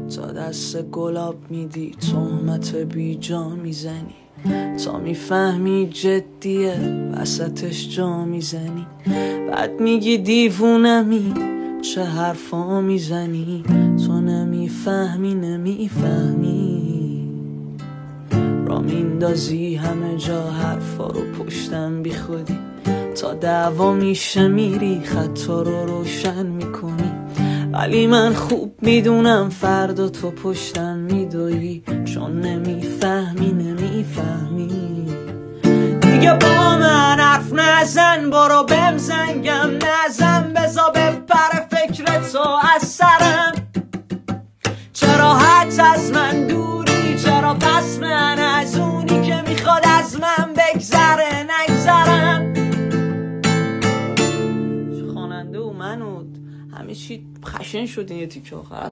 تا دست گلاب میدی تهمت بی جا میزنی، تا میفهمی جدیه وسطش جا میزنی، بعد میگی دیوونمی چه حرفا میزنی، تو نمیفهمی را میندازی همه جا حرفا رو پشتم بی خودی، تا دعوا میشه میری خطا رو روشن میکنی، ولی من خوب میدونم فردا تو پشتم میدوی، چون نمیفهمی دیگه با من حرف نزن، برو بهم زنگم نزن، بزا بپره فکر تو از سرم، چرا حت از من دوری، چرا پس من از اونی که میخواد از من بگذره نگذرم. خواننده و من و همه چی خشن شد این یه تیکه آخر.